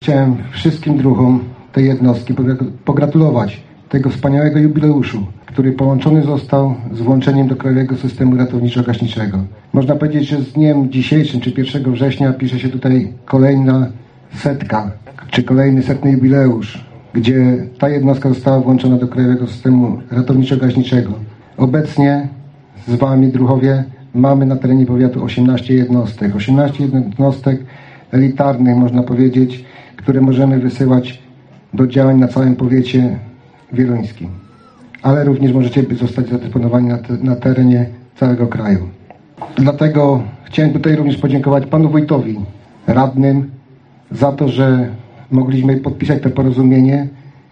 chciałem wszystkim druhom tej jednostki pogratulować tego wspaniałego jubileuszu, który połączony został z włączeniem do krajowego systemu ratowniczo-gaśniczego. Można powiedzieć, że z dniem dzisiejszym, czy 1 września, pisze się tutaj kolejna setka, czy kolejny setny jubileusz, gdzie ta jednostka została włączona do krajowego systemu ratowniczo-gaśniczego. Obecnie z Wami, druhowie, mamy na terenie powiatu 18 jednostek. 18 jednostek elitarnych, można powiedzieć, które możemy wysyłać do działań na całym powiecie wieluńskim. Ale również możecie zostać zadysponowani na terenie całego kraju. Dlatego chciałem tutaj również podziękować panu wójtowi, radnym, za to, że mogliśmy podpisać to porozumienie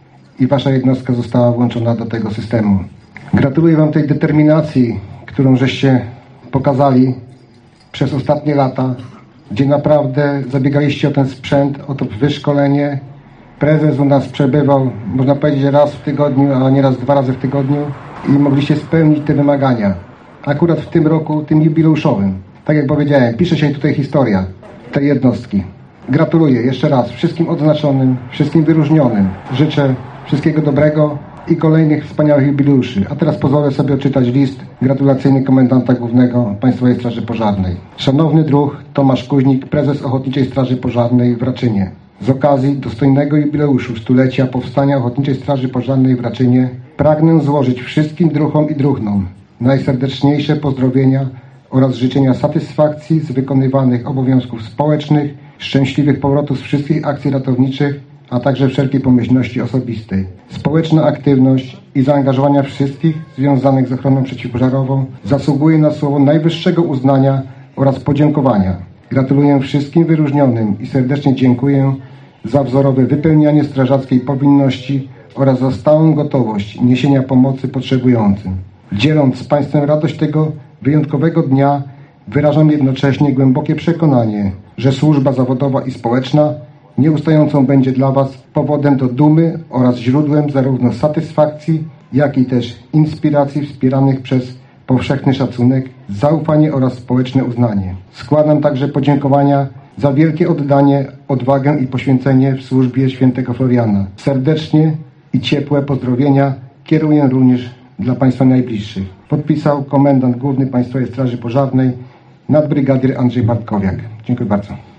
i wasza jednostka została włączona do tego systemu. Gratuluję wam tej determinacji, którą żeście pokazali przez ostatnie lata, gdzie naprawdę zabiegaliście o ten sprzęt, o to wyszkolenie. Prezes u nas przebywał, można powiedzieć, raz w tygodniu, a nieraz 2 razy w tygodniu i mogliście spełnić te wymagania. Akurat w tym roku, tym jubileuszowym. Tak jak powiedziałem, pisze się tutaj historia tej jednostki. Gratuluję jeszcze raz wszystkim odznaczonym, wszystkim wyróżnionym. Życzę wszystkiego dobrego i kolejnych wspaniałych jubileuszy. A teraz pozwolę sobie odczytać list gratulacyjny komendanta głównego Państwowej Straży Pożarnej. Szanowny druh Tomasz Kuźnik, prezes Ochotniczej Straży Pożarnej w Raczynie. Z okazji dostojnego jubileuszu stulecia powstania Ochotniczej Straży Pożarnej w Raczynie pragnę złożyć wszystkim druhom i druhnom najserdeczniejsze pozdrowienia oraz życzenia satysfakcji z wykonywanych obowiązków społecznych, szczęśliwych powrotów z wszystkich akcji ratowniczych, a także wszelkiej pomyślności osobistej. Społeczna aktywność i zaangażowania wszystkich związanych z ochroną przeciwpożarową zasługuje na słowo najwyższego uznania oraz podziękowania. Gratuluję wszystkim wyróżnionym i serdecznie dziękuję za wzorowe wypełnianie strażackiej powinności oraz za stałą gotowość niesienia pomocy potrzebującym. Dzieląc z Państwem radość tego wyjątkowego dnia, wyrażam jednocześnie głębokie przekonanie, że służba zawodowa i społeczna nieustającą będzie dla Was powodem do dumy oraz źródłem zarówno satysfakcji, jak i też inspiracji wspieranych przez powszechny szacunek, zaufanie oraz społeczne uznanie. Składam także podziękowania za wielkie oddanie, odwagę i poświęcenie w służbie świętego Floriana. Serdecznie i ciepłe pozdrowienia kieruję również dla Państwa najbliższych. Podpisał komendant główny Państwowej Straży Pożarnej nadbrygadier Andrzej Bartkowiak. Dziękuję bardzo.